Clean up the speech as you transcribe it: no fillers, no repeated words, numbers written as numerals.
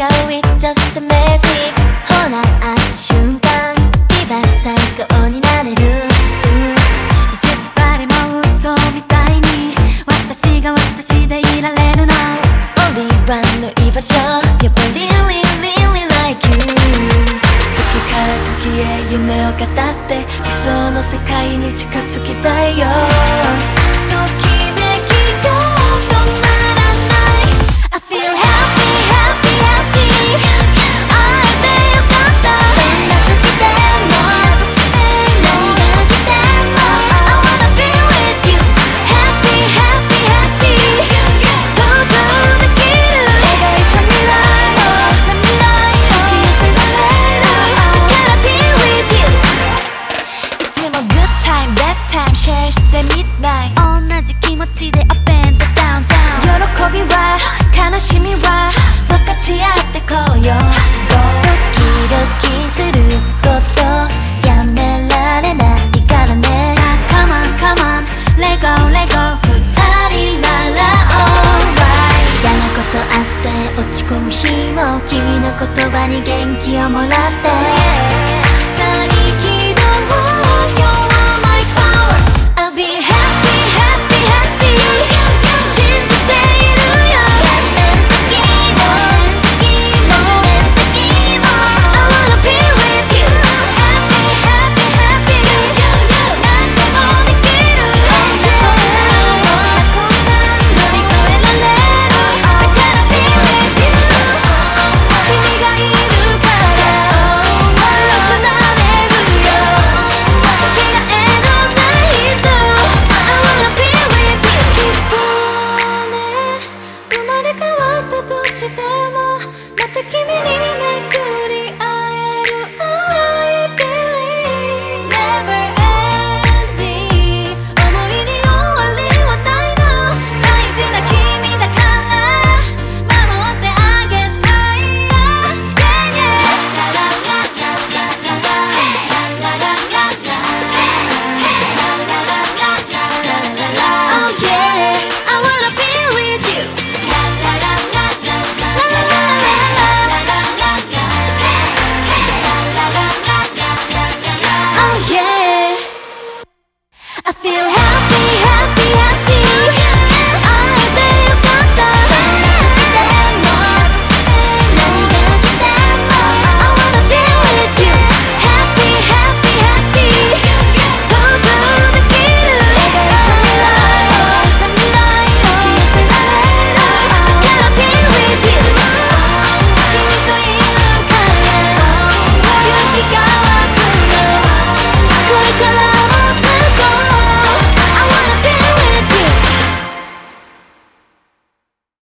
with just a magic ほら会った瞬間今最高になれる、 意地張りも嘘みたいに私が私でいられるの Only one の居場所 You're really really like you 月から月へ夢を語って理想の世界に近づきたいよときめきが止まらない I feel happy happy happy 会えてよかったどんな時でも何が起きても I wanna be with you Happy happy happy 想像できる描いた未来を引き寄せられるだから be with you いつも good time bad time share してみたい同じ気持ちで up and down down 喜びは悲しみは分かち合ってこうよドキドキすることやめられないからねさあ come on come on let go let go 二人なら alright 嫌なことあって落ち込む日も君の言葉に元気をもらって